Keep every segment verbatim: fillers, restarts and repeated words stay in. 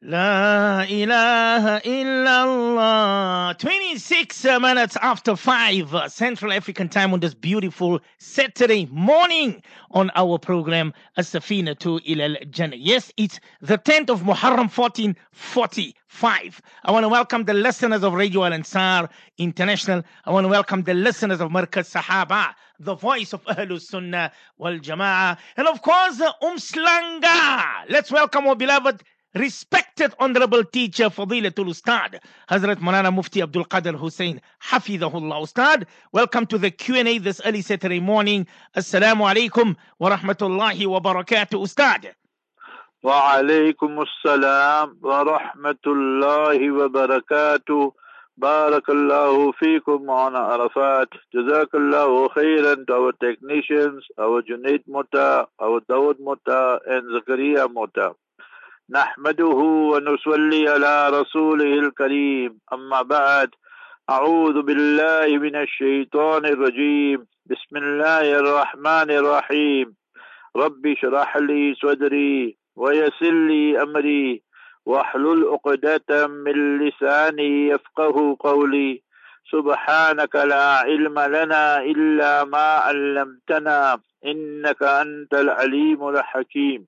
La ilaha illallah. twenty-six minutes after five uh, Central African time on this beautiful Saturday morning on our program As-Safina to Ilal Jannah. Yes, it's the tenth of Muharram fourteen forty-five. I want to welcome the listeners of Radio Al Ansar International. I want to welcome the listeners of Markaz Sahaba, the voice of Ahlus Sunnah wal Jama'ah. And of course, uh, Um Slanga. Let's welcome our beloved respected honorable teacher Fadilatul Ustad Hazrat Maulana Mufti Abdul Qadir Hussein Hafidhahullah. Ustad, welcome to the Q and A this early Saturday morning. Assalamu alaikum wa rahmatullahi wa barakatuh. Ustad. Wa alaikum assalam wa rahmatullahi wa barakatuh. Barakallahu feekum on Arafat. Jazakallahu khairan to our technicians, our Junaid Mota, our Dawood Mota and Zakaria Mota. نحمده ونصلي على رسوله الكريم أما بعد أعوذ بالله من الشيطان الرجيم بسم الله الرحمن الرحيم رب اشرح لي صدري ويسر لي أمري واحلل عقدة من لساني يفقه قولي سبحانك لا علم لنا إلا ما علمتنا إنك أنت العليم الحكيم.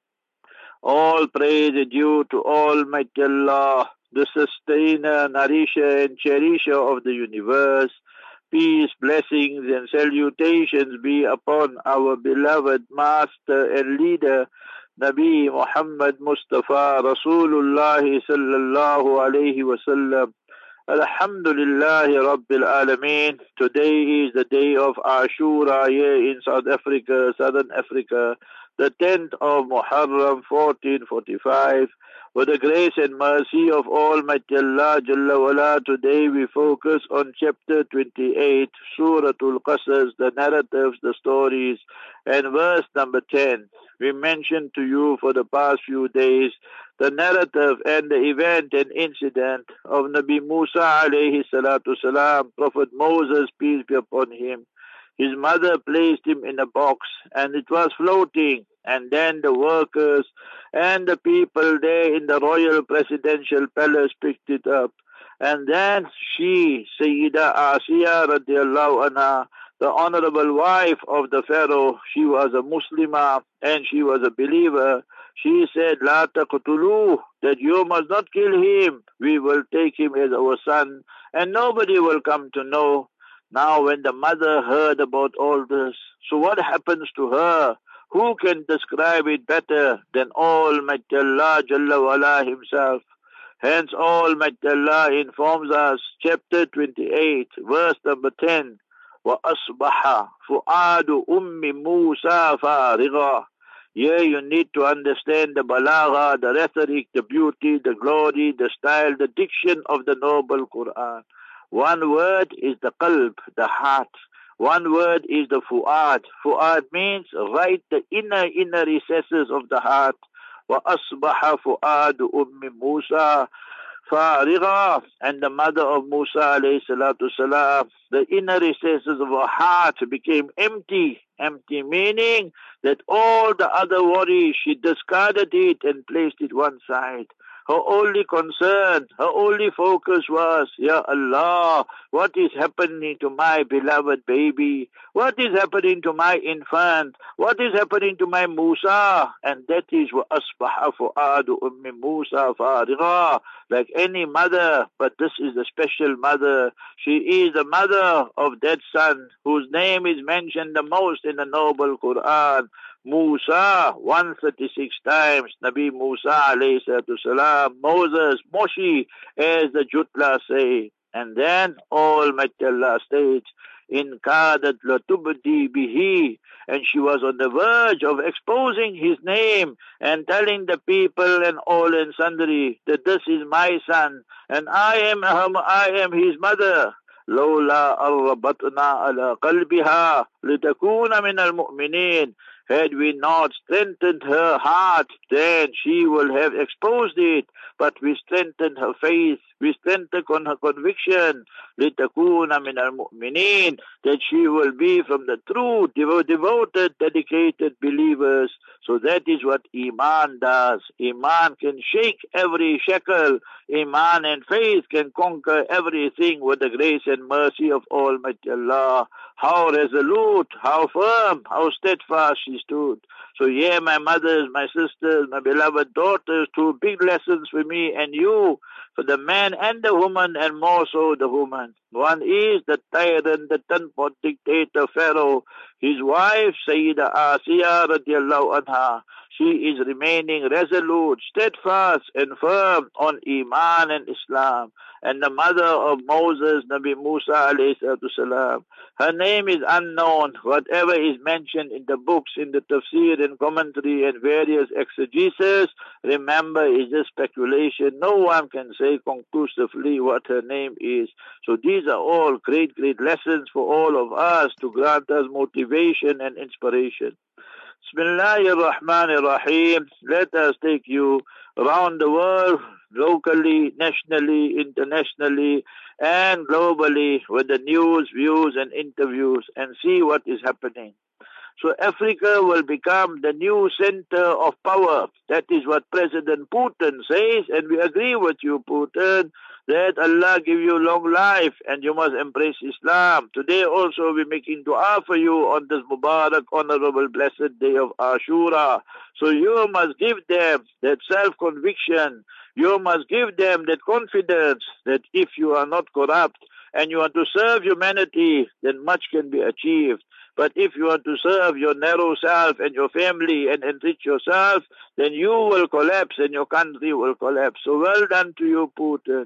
All praise is due to Almighty Allah, the sustainer, nourisher and cherisher of the universe. Peace, blessings and salutations be upon our beloved master and leader, Nabi Muhammad Mustafa Rasulullah sallallahu alayhi wa sallam. Alhamdulillahi Rabbil Alameen. Today is the day of Ashura here in South Africa, Southern Africa, the tenth of Muharram fourteen forty-five. With the grace and mercy of Almighty Allah Jalla wala, today we focus on chapter twenty-eight, Suratul Qasas, the narratives, the stories, and verse number ten. We mentioned to you for the past few days the narrative and the event and incident of Nabi Musa alayhi salatu salam, Prophet Moses, peace be upon him. His mother placed him in a box and it was floating, and then the workers and the people there in the royal presidential palace picked it up. And then she, Sayyida Asiya radiallahu anha, the honorable wife of the Pharaoh, she was a Muslimah and she was a believer. She said, La taqtuluh, that you must not kill him. We will take him as our son and nobody will come to know. Now when the mother heard about all this, so what happens to her? Who can describe it better than Almighty Allah Jalla wala himself? Hence Almighty Allah informs us, chapter twenty-eight, verse number ten, وَأَصْبَحَ فُؤَادُ أُمِّ مُوسَى فَارِغًا. Here you need to understand the balagha, the rhetoric, the beauty, the glory, the style, the diction of the noble Quran. One word is the qalb, the heart. One word is the fu'ad. Fu'ad means right the inner, inner recesses of the heart. وَأَصْبَحَ فُؤَادُ أُمِّ مُوسَى فَارِغًا. And the mother of Musa alayhi salatu salam, the inner recesses of her heart became empty. Empty meaning that all the other worries, she discarded it and placed it one side. Her only concern, her only focus was, Ya Allah, what is happening to my beloved baby? What is happening to my infant? What is happening to my Musa? And that is what asbaha fu'adu ummi Musa farigha. Like any mother, but this is the special mother. She is the mother of that son whose name is mentioned the most in the noble Quran. Musa, one hundred thirty-six times, Nabi Musa alayhi salatu salam, Moses, Moshi, as the Jutla say. And then Almighty Allah states, in kadat latubdi bihi, and she was on the verge of exposing his name and telling the people and all and sundry that this is my son and I am I am his mother. لولا أربطنا على قلبها لتكون من المؤمنين. Had we not strengthened her heart, then she will have exposed it. But we strengthened her faith, we strengthened on her conviction, لِتَكُونَ مِنَ الْمُؤْمِنِينَ, that she will be from the true, devo- devoted, dedicated believers. So that is what Iman does. Iman can shake every shackle. Iman and faith can conquer everything with the grace and mercy of Almighty Allah. How resolute, how firm, how steadfast she stood. So yeah, my mothers, my sisters, my beloved daughters, two big lessons for me and you, for the man and the woman, and more so the woman. One is the tyrant, the ten-pot dictator Pharaoh. His wife, Sayyida Asiya radiallahu anha, she is remaining resolute, steadfast and firm on Iman and Islam. And the mother of Moses, Nabi Musa alayhi salatu salam, her name is unknown. Whatever is mentioned in the books, in the tafsir and commentary and various exegesis, remember, is just speculation. No one can say conclusively what her name is. So these are all great, great lessons for all of us to grant us motivation and inspiration. Bismillahir Rahmanir Rahim. Let us take you around the world, locally, nationally, internationally, and globally with the news, views, and interviews, and see what is happening. So Africa will become the new center of power. That is what President Putin says, and we agree with you, Putin, that Allah give you long life and you must embrace Islam. Today also we're making dua for you on this Mubarak, honorable, blessed day of Ashura. So you must give them that self-conviction. You must give them that confidence that if you are not corrupt and you want to serve humanity, then much can be achieved. But if you want to serve your narrow self and your family and enrich yourself, then you will collapse and your country will collapse. So well done to you, Putin.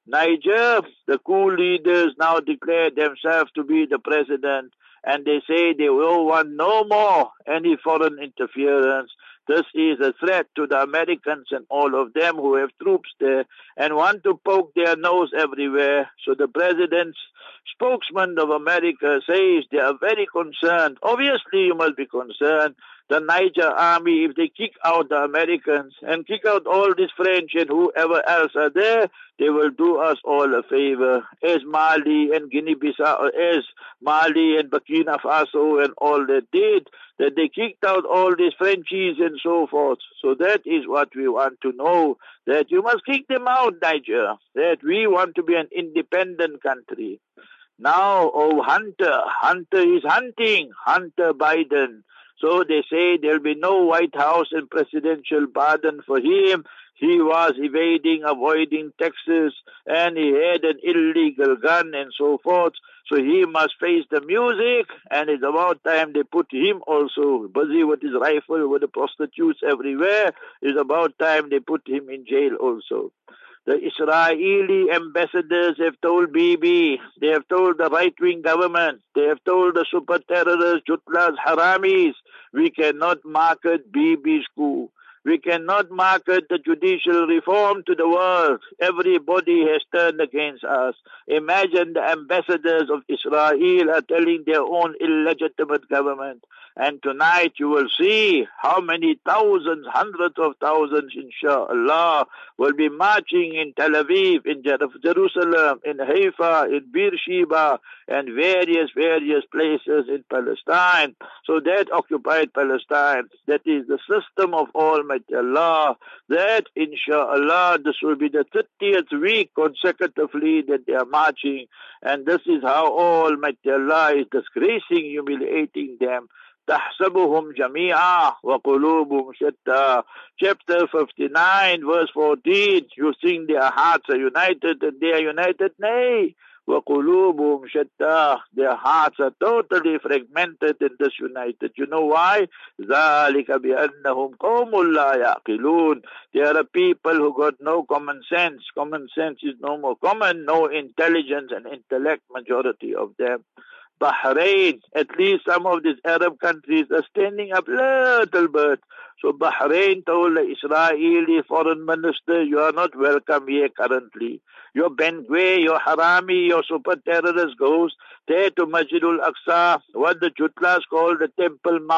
Niger, the coup leaders now declare themselves to be the president, and they say they will want no more any foreign interference. This is a threat to the Americans and all of them who have troops there and want to poke their nose everywhere. So the president's spokesman of America says they are very concerned. Obviously, you must be concerned. The Niger army, if they kick out the Americans and kick out all these French and whoever else are there, they will do us all a favor. As Mali and Guinea-Bissau, as Mali and Burkina Faso and all that did, that they kicked out all these Frenchies and so forth. So that is what we want to know, that you must kick them out, Niger, that we want to be an independent country. Now, oh Hunter, Hunter is hunting, Hunter Biden. So they say there'll be no White House and presidential pardon for him. He was evading, avoiding taxes, and he had an illegal gun and so forth. So he must face the music, and it's about time they put him also busy with his rifle, with the prostitutes everywhere. It's about time they put him in jail also. The Israeli ambassadors have told Bibi, they have told the right-wing government, they have told the super terrorists, Jutlas, Haramis, we cannot market Bibi's coup. We cannot market the judicial reform to the world. Everybody has turned against us. Imagine the ambassadors of Israel are telling their own illegitimate government. And tonight you will see how many thousands, hundreds of thousands, inshallah, will be marching in Tel Aviv, in Jerusalem, in Haifa, in Beersheba, and various, various places in Palestine. So that occupied Palestine, that is the system of Almighty Allah, that inshallah this will be the thirtieth week consecutively that they are marching, and this is how Almighty Allah is disgracing, humiliating them. تحسبهم جميعا وقلوبهم شتى. Chapter fifty-nine, verse fourteen. You think their hearts are united and they are united? Nay. وَقُلُوبُهُمْ شَتَّى. Their hearts are totally fragmented and disunited. You know why? ذَلِكَ بِأَنَّهُمْ قَوْمٌ لَا يَعْقِلُونَ. There are people who got no common sense. Common sense is no more common, no intelligence and intellect, majority of them. Bahrain, at least some of these Arab countries are standing up little bit. So Bahrain told the Israeli foreign minister, you are not welcome here currently. Your Benguet, your Harami, your super terrorist goes there to Masjidul Aqsa, what the Jutlas call the Temple Mount.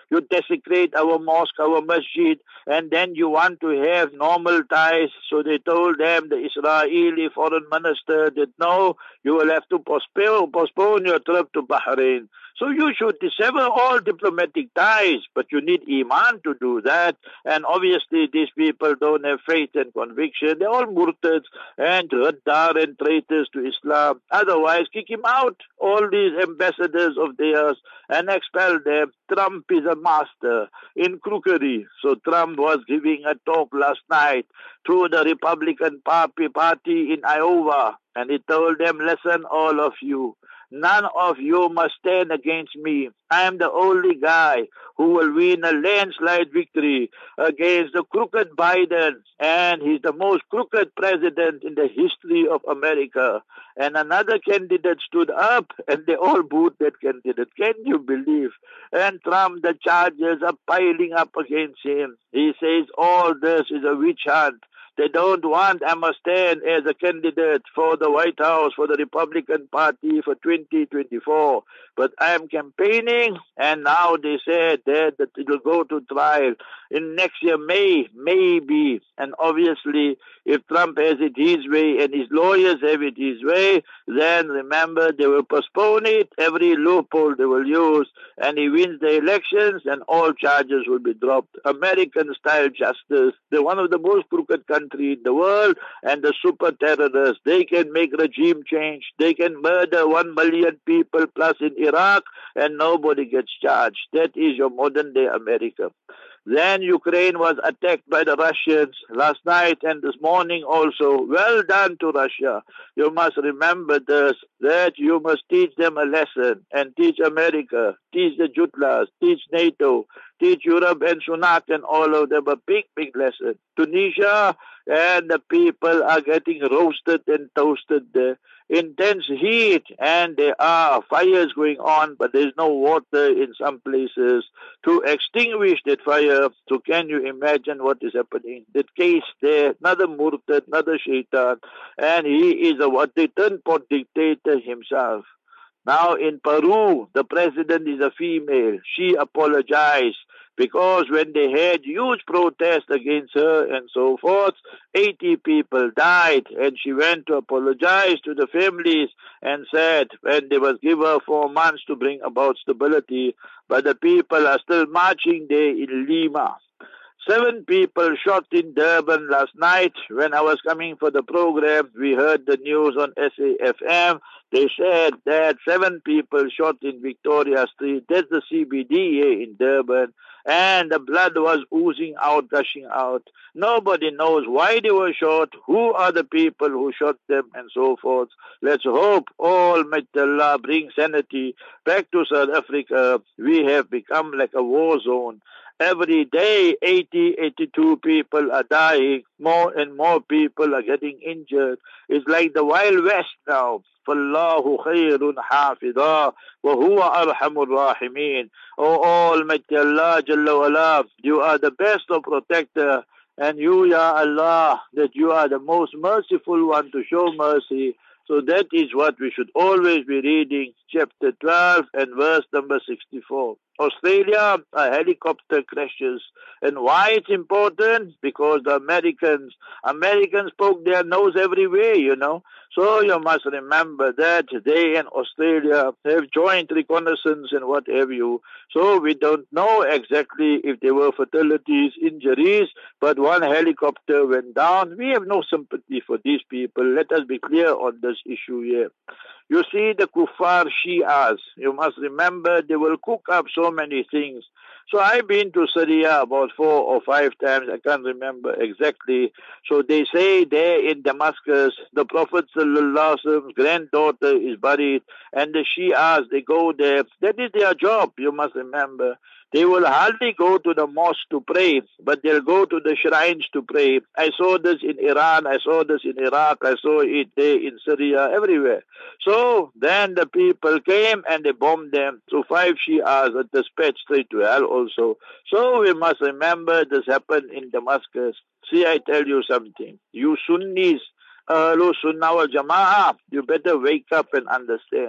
You desecrate our mosque, our masjid, and then you want to have normal ties. So they told them, the Israeli foreign minister, that no, you will have to postpone, postpone your trip to Bahrain. So you should dissever all diplomatic ties, but you need Iman to do that. And obviously these people don't have faith and conviction. They're all murtads and raddar and traitors to Islam. Otherwise, kick him out, all these ambassadors of theirs, and expel them. Trump is a master in crookery. So Trump was giving a talk last night to the Republican Party party in Iowa, and he told them, listen, all of you, none of you must stand against me. I am the only guy who will win a landslide victory against the crooked Biden, and he's the most crooked president in the history of America. And another candidate stood up, and they all booed that candidate. Can you believe? And Trump, the charges are piling up against him. He says all this is a witch hunt. They don't want Emma stand as a candidate for the White House, for the Republican Party for twenty twenty-four. But I am campaigning, and now they said that, that it will go to trial in next year, May, maybe. And obviously, if Trump has it his way and his lawyers have it his way, then remember, they will postpone it, every loophole they will use, and he wins the elections, and all charges will be dropped. American-style justice. They're one of the most crooked countries in the world, and the super terrorists, they can make regime change. They can murder one million people plus in Iraq, and nobody gets charged. That is your modern-day America. Then Ukraine was attacked by the Russians last night and this morning also. Well done to Russia. You must remember this, that you must teach them a lesson, and teach America, teach the Jutlas, teach NATO, teach Europe and Sunak and all of them a big, big lesson. Tunisia and the people are getting roasted and toasted there. Intense heat, and there are fires going on, but there's no water in some places to extinguish that fire. So can you imagine what is happening? That case there, another murtad, another shaitan, and he is a what they turn pot dictator himself. Now in Peru, the president is a female. She apologized because when they had huge protests against her and so forth, eighty people died, and she went to apologize to the families and said, when they was give her four months to bring about stability, but the people are still marching there in Lima. Seven people shot in Durban last night. When I was coming for the program, we heard the news on S A F M. They said that seven people shot in Victoria Street. That's the C B D here in Durban. And the blood was oozing out, gushing out. Nobody knows why they were shot, who are the people who shot them, and so forth. Let's hope Almighty Allah brings sanity back to South Africa. We have become like a war zone. Every day, eighty, eighty-two people are dying. More and more people are getting injured. It's like the Wild West now. فَاللَّهُ خَيْرٌ حَافِظًا وَهُوَ أَرْحَمُ الرَّاحِمِينَ. O Almighty Allah, Jalla wala, you are the best of protector. And you, Ya Allah, that you are the most merciful one to show mercy. So that is what we should always be reading, chapter twelve and verse number sixty-four. Australia, a helicopter crashes. And why it's important? Because the Americans, Americans poke their nose everywhere, you know. So you must remember that they and Australia have joint reconnaissance and what have you. So we don't know exactly if there were fatalities, injuries, but one helicopter went down. We have no sympathy for these people. Let us be clear on this issue here. You see, the kuffar Shias, you must remember they will cook up so many things. So I've been to Syria about four or five times, I can't remember exactly. So they say there in Damascus, the Prophet Prophet's granddaughter is buried, and the Shias, they go there. That is their job, you must remember. They will hardly go to the mosque to pray, but they'll go to the shrines to pray. I saw this in Iran, I saw this in Iraq, I saw it there in Syria, everywhere. So then the people came and they bombed them. So five Shias are dispatched straight to hell also. So we must remember this happened in Damascus. See, I tell you something. You Sunnis, Ahlul Sunnah wal Jama'ah, you better wake up and understand.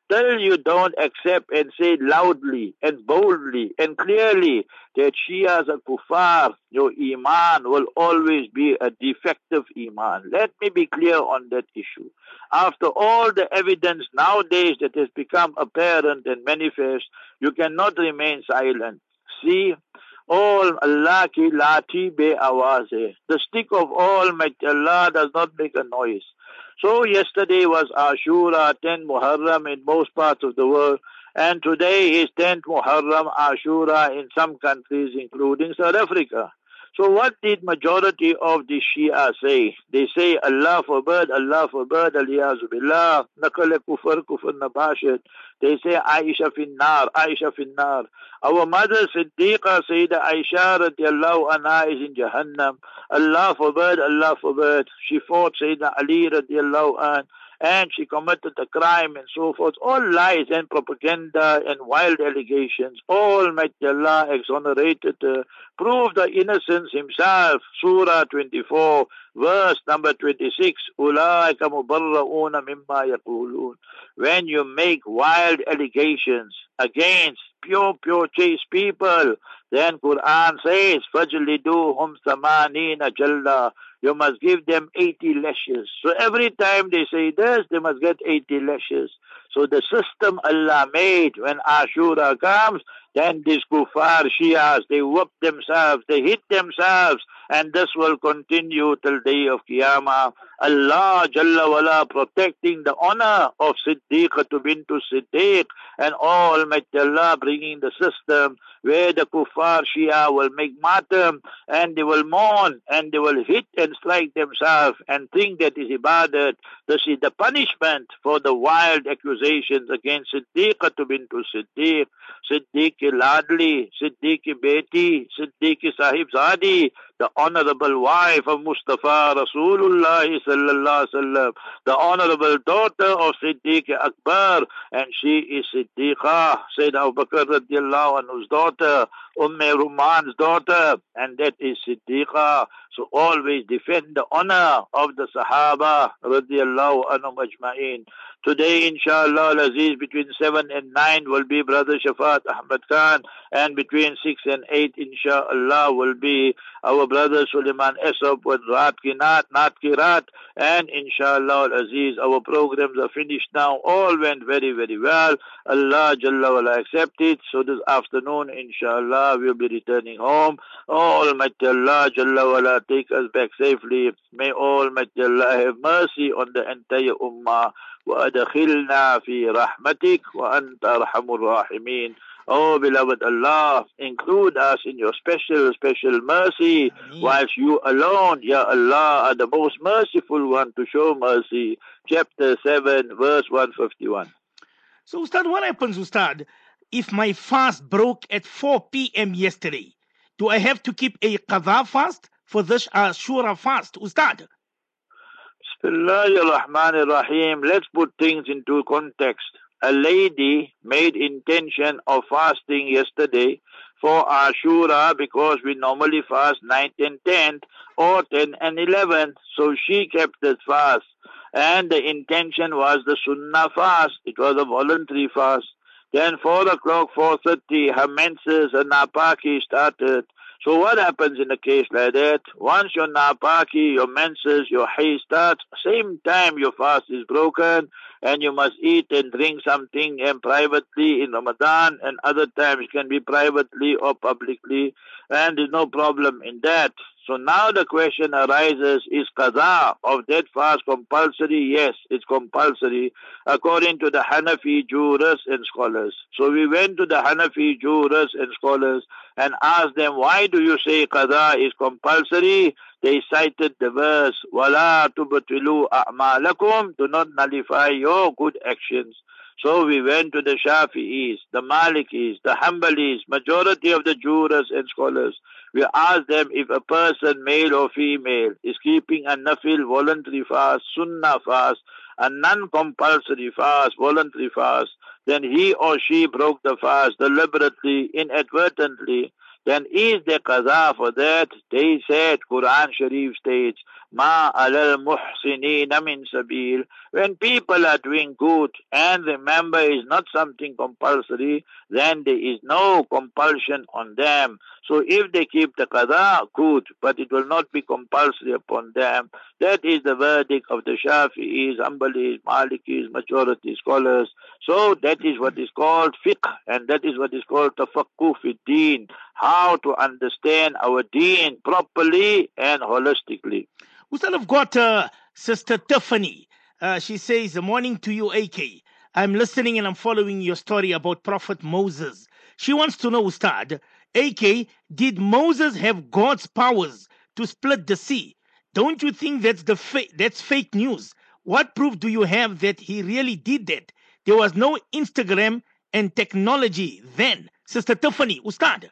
till you don't accept and say loudly and boldly and clearly that Shias are kuffar, your iman will always be a defective iman. Let me be clear on that issue. After all the evidence nowadays that has become apparent and manifest, you cannot remain silent. See, all Allah ki lati be awaz hai. The stick of Almighty Allah does not make a noise. So yesterday was Ashura, tenth Muharram in most parts of the world, and today is tenth Muharram Ashura in some countries, including South Africa. So what did majority of the Shia say? They say, Allah forbid, Allah forbid, aliyazu billah, nakal kufr, kufr nabashid. They say, Aisha finnar, Aisha finnar. Our mother Siddiqa, Sayyida Aisha radiallahu anha is in Jahannam. Allah forbid, Allah forbid. She fought Sayyidina Ali radiallahu anha, and she committed a crime and so forth. All lies and propaganda and wild allegations. Almighty Allah exonerated her, proved the innocence himself. Surah twenty-four, verse number twenty-six. Ulaika mubarra'una mimma yaqulun. When you make wild allegations against pure, pure chaste people, then Quran says, Fajliduhum samanina jalla. You must give them eighty lashes. So every time they say this, they must get eighty lashes. So the system Allah made when Ashura comes, then these kuffar Shias, they whoop themselves, they hit themselves, and this will continue till day of Qiyamah. Allah Jalla wala protecting the honor of Siddiqah bint Siddiq, and Almighty Allah bringing the system where the kuffar Shia will make matam, and they will mourn, and they will hit and strike themselves and think that is ibadat. This is the punishment for the wild accusations against Siddiqah bint Siddiq, Siddiq Ladli, Siddiq Beti, Siddiq Sahib Zadi, the honorable wife of Mustafa Rasulullah sallallahu alaihi wasallam, the honorable daughter of Siddiq Akbar, and she is Siddiqa, Sayyidina Abu Bakr radiallahu anhu's daughter, Umm Ruman's daughter, and that is Siddiqa. So always defend the honor of the Sahaba radiallahu anhum ajma'in. Today, inshallah, Aziz, between seven and nine will be Brother Shafat Ahmad Khan, and between six and eight, inshallah, will be our brother Suleiman Esop with Raat Ki Naat, Naat Ki Raat, and inshallah, Aziz, our programs are finished now. All went very, very well. Allah Jalla wala accepted. So this afternoon, inshallah, we'll be returning home. Almighty Allah Jalla wala take us back safely. May Almighty Allah have mercy on the entire ummah. وَأَدْخِلْنَا فِي رَحْمَتِكَ وَأَنْتَ أَرْحَمُ الرَّاحِمِينَ. Oh, beloved Allah, include us in your special, special mercy, Ameen. whilst you alone, Ya Allah, are the most merciful one to show mercy. Chapter seven, verse one fifty-one. So, Ustad, what happens, Ustad, if my fast broke at four p.m. yesterday? Do I have to keep a qadha fast for this Ashura fast, Ustad? Bismillahirrahmanirrahim. Let's put things into context. A lady made intention of fasting yesterday for Ashura because we normally fast ninth and tenth or ten and eleven. So she kept that fast. And the intention was the Sunnah fast. It was a voluntary fast. Then four o'clock, four thirty, her menses, her napaki started. So what happens in a case like that? Once your napaki, your menses, your hay starts, same time your fast is broken, and you must eat and drink something and privately in Ramadan, and other times it can be privately or publicly, and there's no problem in that. So now the question arises, is qadha of that fast compulsory? Yes, it's compulsory according to the Hanafi jurors and scholars. So we went to the Hanafi jurors and scholars and asked them, why do you say qadha is compulsory? They cited the verse, وَلَا تُبْتِلُوا أَعْمَالَكُمْ, do not nullify your good actions. So we went to the Shafi'is, the Malikis, the Hanbalis, majority of the jurors and scholars. We asked them if a person, male or female, is keeping a nafil, voluntary fast, sunnah fast, a non-compulsory fast, voluntary fast, then he or she broke the fast deliberately, inadvertently. then is there qada for that? They said, Quran Sharif states, Ma alal muhsinina min sabil. When people are doing good, and remember is not something compulsory, then there is no compulsion on them. So if they keep the qada, good, but it will not be compulsory upon them. That is the verdict of the Shafi'is, Hanbalis, Malikis, majority scholars. So that is what is called fiqh, and that is what is called tafaqquh fi deen, how to understand our deen properly and holistically. We still have got uh, Sister Tiffany. Uh, she says, morning to you, A K. I'm listening and I'm following your story about Prophet Moses. She wants to know, Ustad, A K, did Moses have God's powers to split the sea? Don't you think that's the fa- that's fake news? What proof do you have that he really did that? There was no Instagram and technology then. Sister Tiffany, Ustad.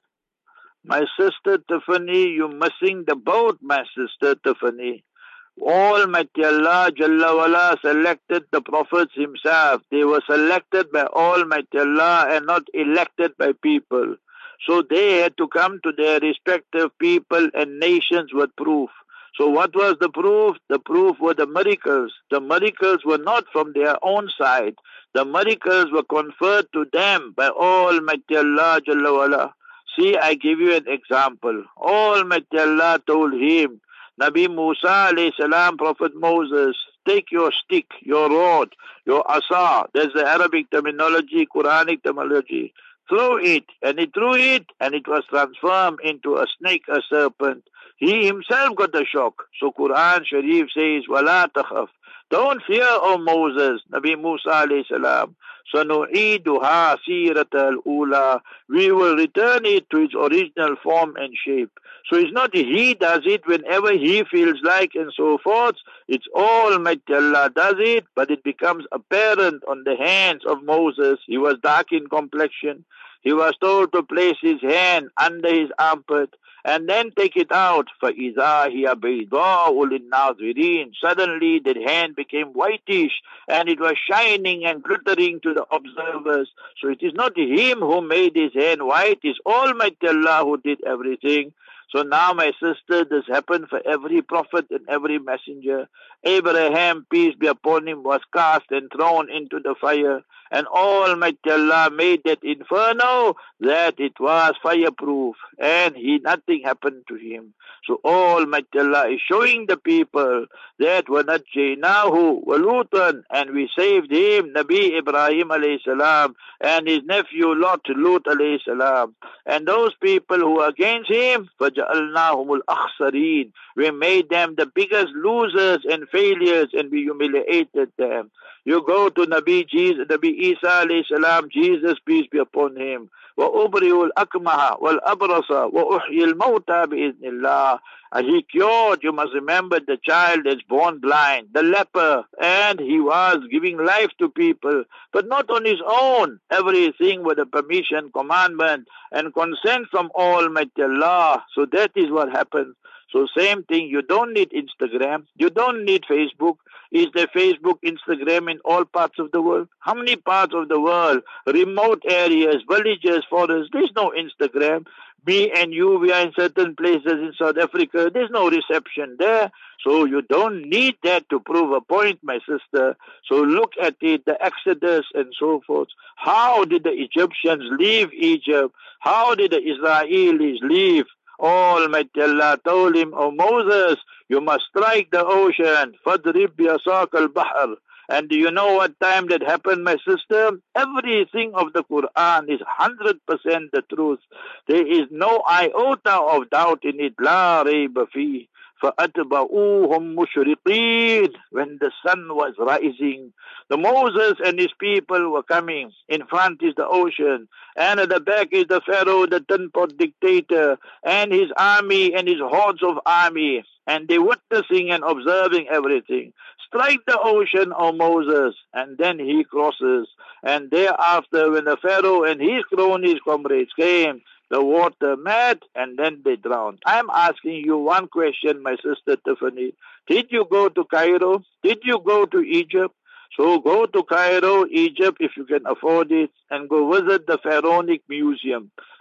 My sister Tiffany, you're missing the boat, my sister Tiffany. Almighty Allah Jalla wala selected the prophets himself. They were selected by Almighty Allah and not elected by people. So they had to come to their respective people and nations with proof. So what was the proof? The proof were the miracles. The miracles were not from their own side. The miracles were conferred to them by Almighty Allah Jalla wala. See, I give you an example. Almighty Allah told him, Nabi Musa alayhi salam, Prophet Moses, take your stick, your rod, your asa, that's the Arabic terminology, Quranic terminology, throw it, and he threw it, and it was transformed into a snake, a serpent. He himself got the shock. So Quran Sharif says, Wala takhaf. Don't fear, O Moses, Nabi Musa alayhi salam. سَنُعِيدُهَا سِيرَةَ الْأُولَى. We will return it to its original form and shape. So it's not he does it whenever he feels like and so forth. It's Almighty Allah does it, but it becomes apparent on the hands of Moses. He was dark in complexion. He was told to place his hand under his armpit and then take it out. فَإِذَا هِيَ بَيْضَاءُ لِلنَّاظِرِينَ. Suddenly the hand became whitish and it was shining and glittering to the observers. So it is not him who made his hand white, it's Almighty Allah who did everything. So now, my sister, this happened for every prophet and every messenger. Abraham, peace be upon him, was cast and thrown into the fire. And Almighty Allah made that inferno that it was fireproof, and he nothing happened to him. So Almighty Allah is showing the people that وَنَجَّيْنَاهُ وَلُوطًا, and we saved him, Nabi Ibrahim alayhi salam, and his nephew Lot, Lut alayhi salam. And those people who were against him, فَجَعَلْنَاهُمُ الْأَخْسَرِينَ. We made them the biggest losers and failures, and we humiliated them. You go to Nabi Jesus, Nabi Isa alayhi salam, Jesus, peace be upon him. وَأُبْرِئُ الْأَكْمَهَ وَالْأَبْرَصَ وَأُحْيِي الْمَوْتَى بِإِذْنِ اللَّهِ. And he cured, you must remember, the child that's born blind, the leper, and he was giving life to people, but not on his own. Everything with a permission, commandment, and consent from Almighty Allah. So that is what happens. So same thing, you don't need Instagram, you don't need Facebook. Is there Facebook, Instagram in all parts of the world? How many parts of the world? Remote areas, villages, forests, there's no Instagram. Me and you, we are in certain places in South Africa, there's no reception there. So you don't need that to prove a point, my sister. So look at it, the Exodus and so forth. How did the Egyptians leave Egypt? How did the Israelis leave? Almighty Allah told him, O Moses, you must strike the ocean. فَضْرِبْ بِيَسَاقَ الْبَحْرِ. And do you know what time that happened, my sister? Everything of the Quran is one hundred percent the truth. There is no iota of doubt in it. لَا رَيْبَ فِيهِ. فَأَتْبَعُوهُمْ مُشْرِقِينَ. When the sun was rising, the Moses and his people were coming. In front is the ocean, and at the back is the Pharaoh, the ten-pot dictator, and his army and his hordes of army. And they witnessing and observing everything. Strike the ocean, O Moses, and then he crosses. And thereafter, when the Pharaoh and his cronies, comrades came, the water met, and then they drowned. I'm asking you one question, my sister Tiffany. Did you go to Cairo? Did you go to Egypt? So go to Cairo, Egypt, if you can afford it, and go visit the Pharaonic Museum.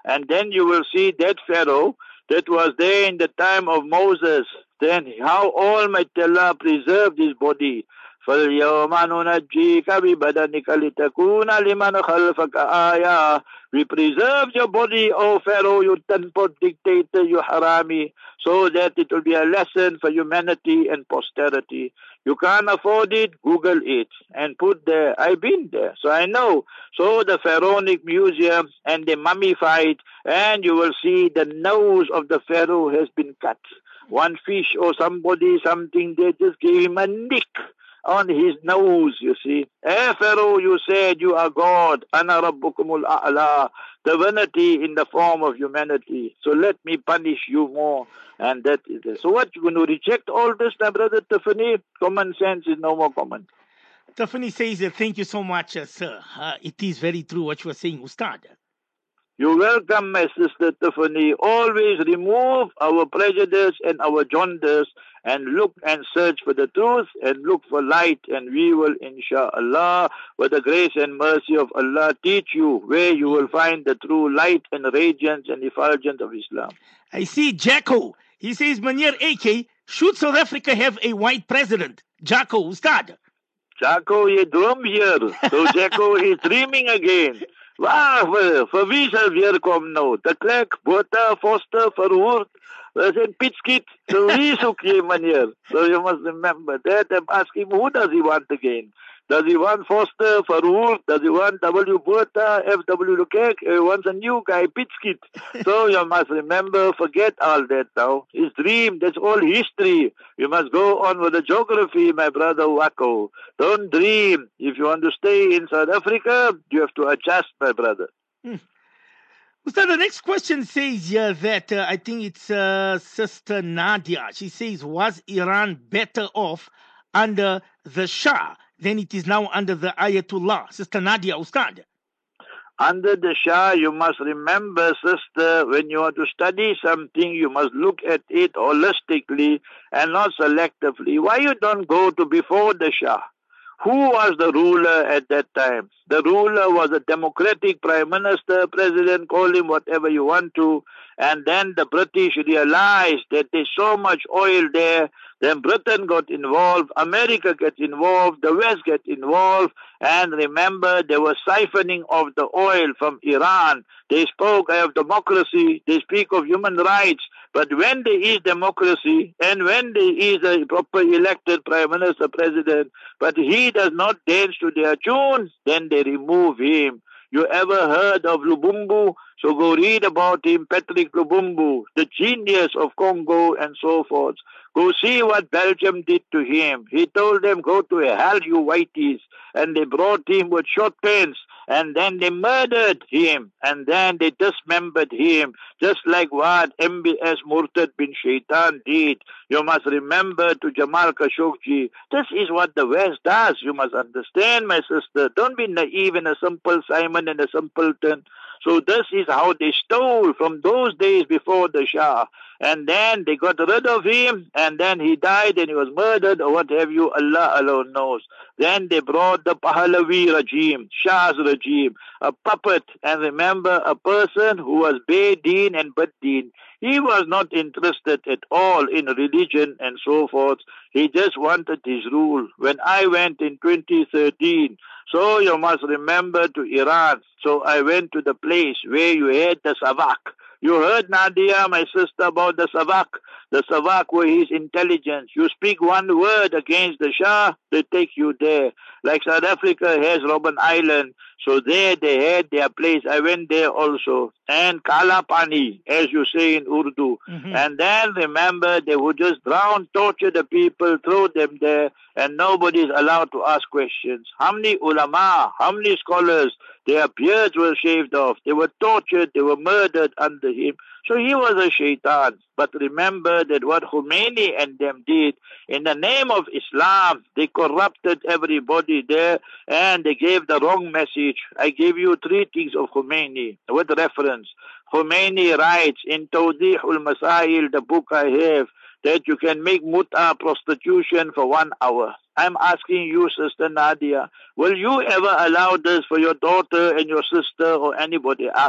And then you will see that Pharaoh that was there in the time of Moses. Then how Almighty Allah preserved his body. فَالْيَوْمَ نُنَجِّيكَ بِبَدَنِكَ لِتَكُونَ لِمَنْ خَلْفَكَ آيَةً. We preserve your body, O Pharaoh, you ten-pot dictator, you harami, so that it will be a lesson for humanity and posterity. You can't afford it, Google it and put there. I've been there, so I know. So the Pharaonic Museum and the mummified, and you will see the nose of the Pharaoh has been cut. One fish or somebody, something, they just gave him a nick on his nose, you see. Hey Pharaoh, you said you are God. Ana Rabbukumul A'la. Divinity in the form of humanity. So let me punish you more. And that is it. So what, you going to reject all this, my brother Tiffany? Common sense is no more common. Tiffany says, uh, thank you so much, uh, sir. Uh, it is very true what you are saying, Ustad. You're welcome, my sister Tiffany. Always remove our prejudice and our jaundice and look and search for the truth and look for light, and we will, inshallah, with the grace and mercy of Allah, teach you where you will find the true light and radiance and effulgence of Islam. I see Jacko. He says, Meneer A K, should South Africa have a white president? Jacko, Ustad. Jacko, je droom hier. So Jacko is dreaming again. Waar, vir, vir wie sal weer kom nou? De Klerk, Botha, Foster, Verwoerd, we zijn Pitskit. So wie soek je, meneer? So you must remember that. I'm asking him, who does he want again? Does he want Foster, Verwoerd? Does he want W. Botha, F W. de Klerk? He wants a new guy, Pitskit. So you must remember, forget all that now. His dream, that's all history. You must go on with the geography, my brother Wako. Don't dream. If you want to stay in South Africa, you have to adjust, my brother. Hmm. Ustad, the next question says here that uh, I think it's uh, Sister Nadia. She says, was Iran better off under the Shah than it is now under the Ayatollah? Sister Nadia, Ustad. Under the Shah, you must remember, sister, when you want to study something, you must look at it holistically and not selectively. Why you don't go to before the Shah? Who was the ruler at that time? The ruler was a democratic prime minister, president, call him whatever you want to. And then the British realized that there's so much oil there. Then Britain got involved, America gets involved, the West gets involved. And remember, they were siphoning of the oil from Iran. They spoke of democracy, they speak of human rights. But when there is democracy and when there is a proper elected prime minister, president, but he does not dance to their tune, then they remove him. You ever heard of Lubumbu? So go read about him, Patrick Lubumbu, the genius of Congo and so forth. Go see what Belgium did to him. He told them, go to hell, you whiteys. And they brought him with short pants. And then they murdered him. And then they dismembered him. Just like what M B S Murtad bin Shaitan did. You must remember to Jamal Khashoggi. This is what the West does. You must understand, my sister. Don't be naive and a simple Simon and a simpleton. So this is how they stole from those days before the Shah. And then they got rid of him, and then he died and he was murdered or what have you, Allah alone knows. Then they brought the Pahlavi regime, Shah's regime, a puppet, and remember, a person who was Bedin and Baddin. He was not interested at all in religion and so forth. He just wanted his rule. When I went in twenty thirteen, so you must remember to Iran. So I went to the place where you had the Savak. You heard, Nadia, my sister, about the Savak. The Savak were his intelligence. You speak one word against the Shah, they take you there. Like South Africa has Robben Island. So there they had their place. I went there also. And Kalapani, as you say in Urdu. Mm-hmm. And then remember, they would just drown, torture the people, throw them there, and nobody is allowed to ask questions. How many ulama, how many scholars, their beards were shaved off. They were tortured, they were murdered under him. So he was a shaitan. But remember that what Khomeini and them did, in the name of Islam, they corrupted everybody there and they gave the wrong message. I gave you three things of Khomeini with reference. Khomeini writes in Tawdihul Masail, the book I have, that you can make muta, prostitution, for one hour. I'm asking you, Sister Nadia, will you ever allow this for your daughter and your sister or anybody else?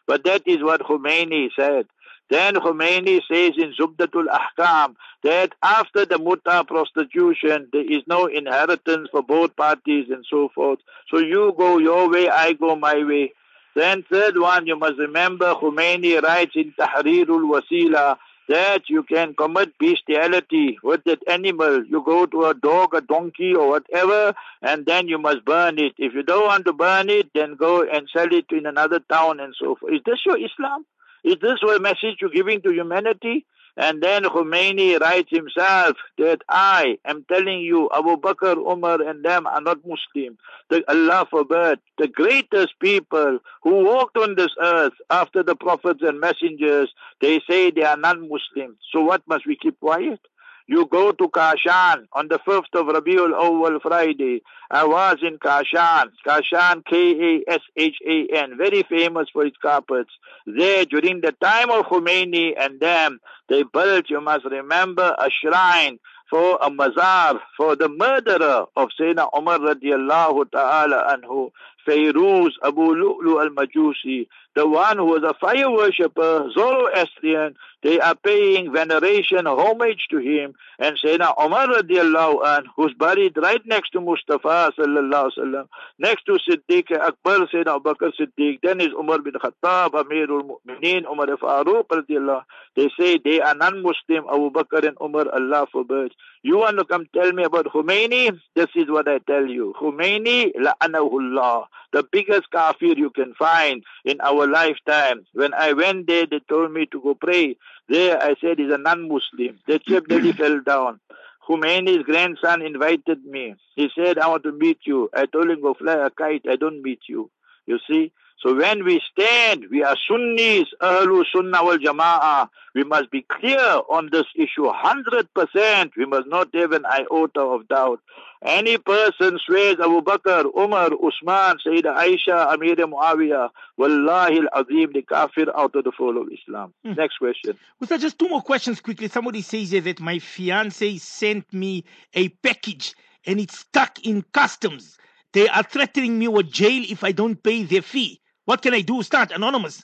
But that is what Khomeini said. Then Khomeini says in Zubdatul Ahkam that after the muta prostitution, there is no inheritance for both parties and so forth. So you go your way, I go my way. Then third one, you must remember Khomeini writes in Tahrirul Wasila that you can commit bestiality with that animal. You go to a dog, a donkey or whatever, and then you must burn it. If you don't want to burn it, then go and sell it in another town and so forth. Is this your Islam? Is this what message you're giving to humanity? And then Khomeini writes himself that I am telling you, Abu Bakr, Umar and them are not Muslim. The, Allah forbid, the greatest people who walked on this earth after the prophets and messengers, they say they are non-Muslim. So what must we keep quiet? You go to Kashan on the fifth of Rabiul Awwal Friday. I was in Kashan. Kashan, K A S H A N, very famous for its carpets. There, during the time of Khomeini and them, they built, you must remember, a shrine for a mazar, for the murderer of Sayyidina Umar radiallahu ta'ala anhu, Fayruz Abu Lu'lu al-Majusi, the one who was a fire worshipper, Zoroastrian. They are paying veneration, homage to him. And Sayyidina Umar radiallahu anhu, who's buried right next to Mustafa sallallahu alaihi wasallam, next to Siddiq Akbar, Sayyidina Abu Bakr Siddiq, then is Umar bin Khattab, Amirul Mu'mineen, Umar Faruq radiallahu. They say they are non-Muslim, Abu Bakr and Umar, Allah forbid. You want to come tell me about Khomeini? This is what I tell you. Khomeini, la'anahullah, the biggest kafir you can find in our lifetime. When I went there, they told me to go pray. There I said he's a non-Muslim. The chip nearly fell down. Khomeini's grandson invited me. He said, I want to meet you. I told him, go fly a kite. I don't meet you. You see? So when we stand, we are Sunnis, Ahlu Sunnah wal Jama'ah. We must be clear on this issue, one hundred percent. We must not have an iota of doubt. Any person swears Abu Bakr, Umar, Usman, Sayyidah Aisha, Amir Muawiyah, Wallahi al-Azim, the kafir out of the fold of Islam. Hmm. Next question. Ustad, just two more questions quickly. Somebody says here that my fiance sent me a package and it's stuck in customs. They are threatening me with jail if I don't pay their fee. What can I do? Start anonymous.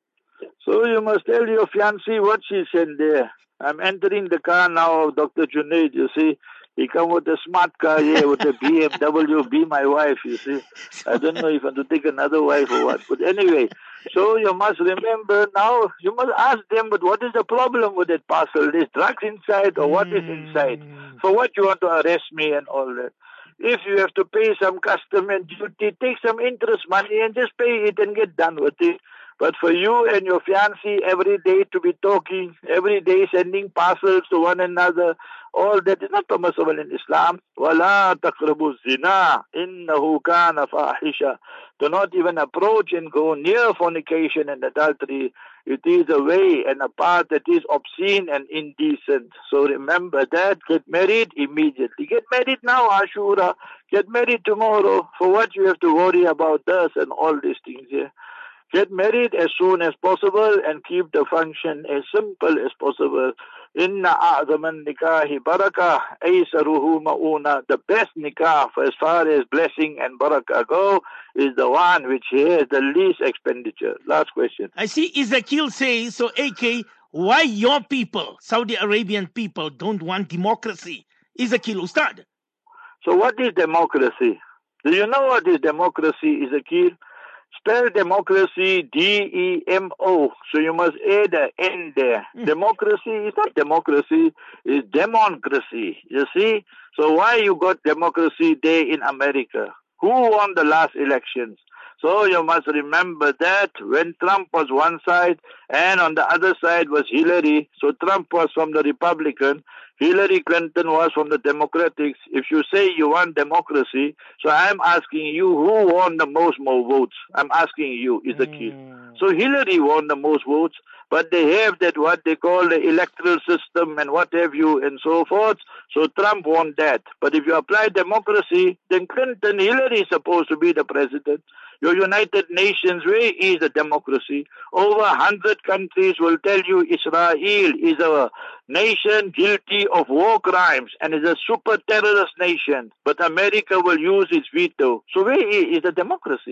So you must tell your fiancé what she sent there. I'm entering the car now of Doctor Junaid, you see. He come with a smart car here with a B M W, be my wife, you see. I don't know if I have to take another wife or what. But anyway, so you must remember now, you must ask them, but what is the problem with that parcel? There's drugs inside or what is inside? For what you want to arrest me and all that? If you have to pay some custom and duty, take some interest money and just pay it and get done with it. But for you and your fiancé every day to be talking, every day sending parcels to one another, all that is not permissible in Islam. وَلَا تَقْرَبُوا الزِّنَا إِنَّهُ كَانَ فَاحِشًا. Do not even approach and go near fornication and adultery. It is a way and a path that is obscene and indecent. So remember that. Get married immediately. Get married now, Ashura. Get married tomorrow. For what you have to worry about this and all these things here. Get married as soon as possible and keep the function as simple as possible. Inna a'zaman nikahi barakah aysaruhu ma'una. The best nikah for as far as blessing and barakah go is the one which has the least expenditure. Last question. I see Ezekiel says, so A K, why your people, Saudi Arabian people, don't want democracy? Ezekiel, Ustad. So what is democracy? Do you know what is democracy, Ezekiel? Spell democracy D E M O. So you must add an N there. Mm. Democracy is not democracy, it's democracy. You see? So why you got democracy day in America? Who won the last elections? So you must remember that when Trump was one side and on the other side was Hillary. So Trump was from the Republican. Hillary Clinton was from the Democrats. If you say you want democracy, so I'm asking you who won the most more votes. I'm asking you, is the key. Mm. So Hillary won the most votes, but they have that what they call the electoral system and what have you and so forth. So Trump won that. But if you apply democracy, then Clinton, Hillary is supposed to be the president. Your United Nations, where is the democracy? Over a hundred countries will tell you Israel is a nation guilty of war crimes and is a super terrorist nation. But America will use its veto. So where is the democracy?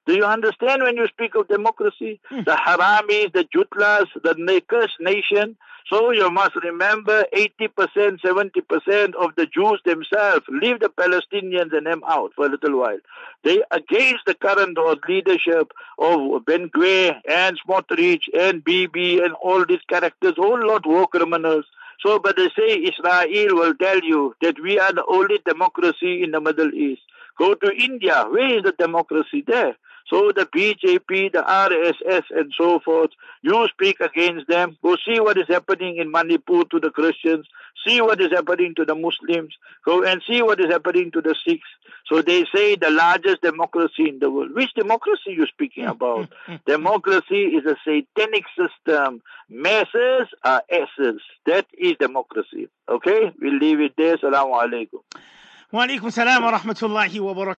Do you understand when you speak of democracy? Mm. The Haramis, the Jutlas, the cursed nation. So you must remember eighty percent, seventy percent of the Jews themselves leave the Palestinians and them out for a little while. They against the current leadership of Ben-Gvir and Smotrich and Bibi and all these characters, all lot war criminals. So, but they say Israel will tell you that we are the only democracy in the Middle East. Go to India. Where is the democracy there? So the B J P, the R S S and so forth, you speak against them. Go see what is happening in Manipur to the Christians. See what is happening to the Muslims. Go and see what is happening to the Sikhs. So they say the largest democracy in the world. Which democracy are you speaking about? Democracy is a satanic system. Masses are asses. That is democracy. Okay? We'll leave it there. Assalamu alaikum. Wa alaikum salam wa rahmatullahi wa barakatuh.